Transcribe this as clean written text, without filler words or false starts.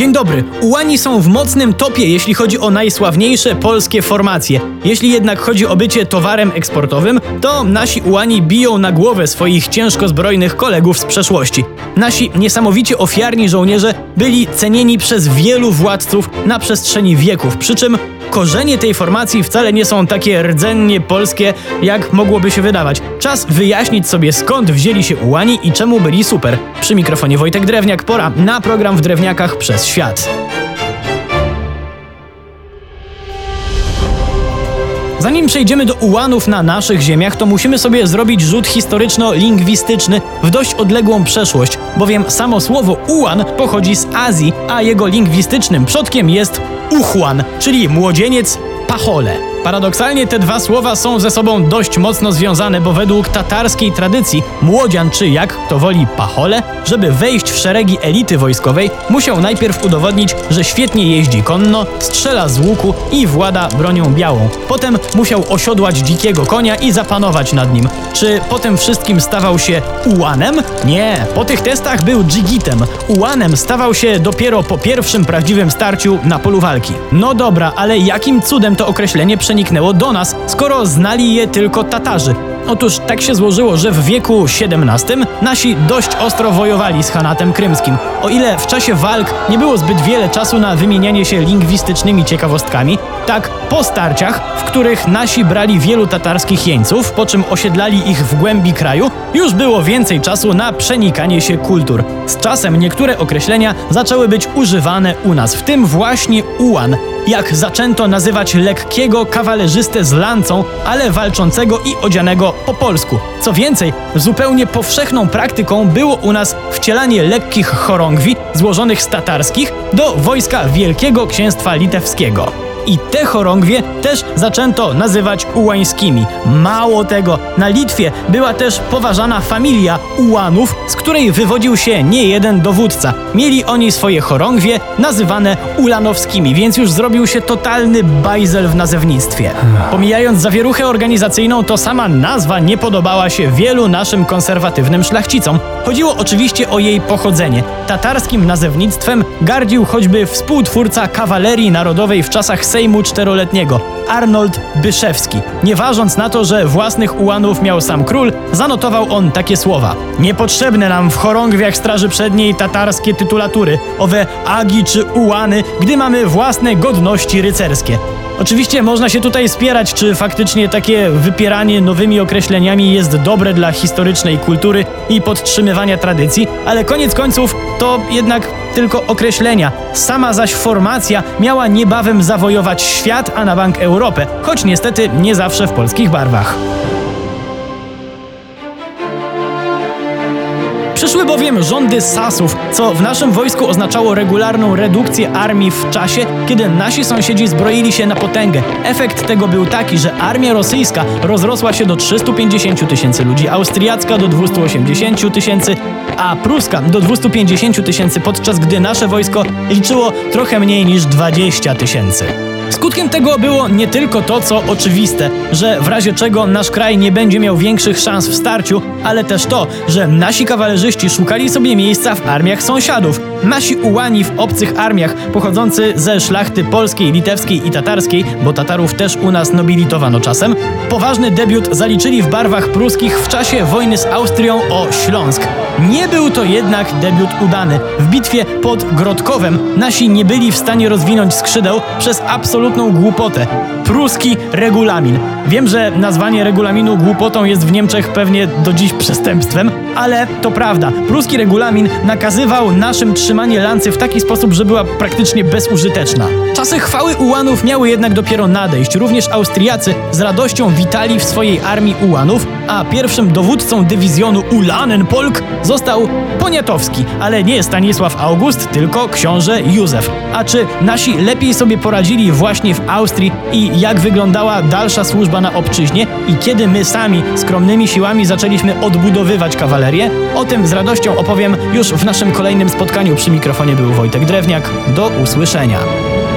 Dzień dobry. Ułani są w mocnym topie, jeśli chodzi o najsławniejsze polskie formacje. Jeśli jednak chodzi o bycie towarem eksportowym, to nasi ułani biją na głowę swoich ciężko zbrojnych kolegów z przeszłości. Nasi niesamowicie ofiarni żołnierze byli cenieni przez wielu władców na przestrzeni wieków, przy czym korzenie tej formacji wcale nie są takie rdzennie polskie, jak mogłoby się wydawać. Czas wyjaśnić sobie, skąd wzięli się ułani i czemu byli super. Przy mikrofonie Wojtek Drewniak, pora na program w Drewniakach przez świat. Zanim przejdziemy do ułanów na naszych ziemiach, to musimy sobie zrobić rzut historyczno-lingwistyczny w dość odległą przeszłość, bowiem samo słowo ułan pochodzi z Azji, a jego lingwistycznym przodkiem jest uchłan, czyli młodzieniec pachole. Paradoksalnie te dwa słowa są ze sobą dość mocno związane, bo według tatarskiej tradycji młodzian, czy jak kto woli pachole, żeby wejść w szeregi elity wojskowej, musiał najpierw udowodnić, że świetnie jeździ konno, strzela z łuku i włada bronią białą. Potem musiał osiodłać dzikiego konia i zapanować nad nim. Czy po tym wszystkim stawał się ułanem? Nie, po tych testach był dżigitem. Ułanem stawał się dopiero po pierwszym prawdziwym starciu na polu walki. No dobra, ale jakim cudem to określenie przeniknęło do nas, skoro znali je tylko Tatarzy? Otóż tak się złożyło, że w wieku XVII nasi dość ostro wojowali z Chanatem Krymskim. O ile w czasie walk nie było zbyt wiele czasu na wymienianie się lingwistycznymi ciekawostkami, tak po starciach, w których nasi brali wielu tatarskich jeńców, po czym osiedlali ich w głębi kraju, już było więcej czasu na przenikanie się kultur. Z czasem niektóre określenia zaczęły być używane u nas, w tym właśnie ułan, jak zaczęto nazywać lekkiego kawalerzystę z lancą, ale walczącego i odzianego po polsku. Co więcej, zupełnie powszechną praktyką było u nas wcielanie lekkich chorągwi złożonych z tatarskich do wojska Wielkiego Księstwa Litewskiego. I te chorągwie też zaczęto nazywać ułańskimi. Mało tego, na Litwie była też poważana familia ułanów, z której wywodził się niejeden dowódca. Mieli oni swoje chorągwie nazywane ulanowskimi, więc już zrobił się totalny bajzel w nazewnictwie. Pomijając zawieruchę organizacyjną, to sama nazwa nie podobała się wielu naszym konserwatywnym szlachcicom. Chodziło oczywiście o jej pochodzenie. Tatarskim nazewnictwem gardził choćby współtwórca kawalerii narodowej w czasach Sejmu Czteroletniego, Arnold Byszewski. Nie ważąc na to, że własnych ułanów miał sam król, zanotował on takie słowa: niepotrzebne nam w chorągwiach straży przedniej tatarskie tytulatury, owe agi czy ułany, gdy mamy własne godności rycerskie. Oczywiście można się tutaj spierać, czy faktycznie takie wypieranie nowymi określeniami jest dobre dla historycznej kultury i podtrzymywania tradycji, ale koniec końców to jednak tylko określenia. Sama zaś formacja miała niebawem zawojować świat, a na bank Europę, choć niestety nie zawsze w polskich barwach. Przyszły bowiem rządy Sasów, co w naszym wojsku oznaczało regularną redukcję armii w czasie, kiedy nasi sąsiedzi zbroili się na potęgę. Efekt tego był taki, że armia rosyjska rozrosła się do 350 tysięcy ludzi, austriacka do 280 tysięcy, a pruska do 250 tysięcy, podczas gdy nasze wojsko liczyło trochę mniej niż 20 tysięcy. Skutkiem tego było nie tylko to, co oczywiste, że w razie czego nasz kraj nie będzie miał większych szans w starciu, ale też to, że nasi kawalerzyści szukali sobie miejsca w armiach sąsiadów. Nasi ułani w obcych armiach, pochodzący ze szlachty polskiej, litewskiej i tatarskiej, bo Tatarów też u nas nobilitowano czasem, poważny debiut zaliczyli w barwach pruskich w czasie wojny z Austrią o Śląsk. Nie był to jednak debiut udany. W bitwie pod Grodkowem nasi nie byli w stanie rozwinąć skrzydeł przez absolutną głupotę. Pruski regulamin. Wiem, że nazwanie regulaminu głupotą jest w Niemczech pewnie do dziś przestępstwem, ale to prawda. Pruski regulamin nakazywał naszym trzymanie lancy w taki sposób, że była praktycznie bezużyteczna. Czasy chwały ułanów miały jednak dopiero nadejść. Również Austriacy z radością witali w swojej armii ułanów, a pierwszym dowódcą dywizjonu Ulanenpolk został Poniatowski, ale nie Stanisław August, tylko książę Józef. A czy nasi lepiej sobie poradzili właśnie w Austrii i jak wyglądała dalsza służba na obczyźnie i kiedy my sami skromnymi siłami zaczęliśmy odbudowywać kawalerię? O tym z radością opowiem już w naszym kolejnym spotkaniu. Przy mikrofonie był Wojtek Drewniak. Do usłyszenia.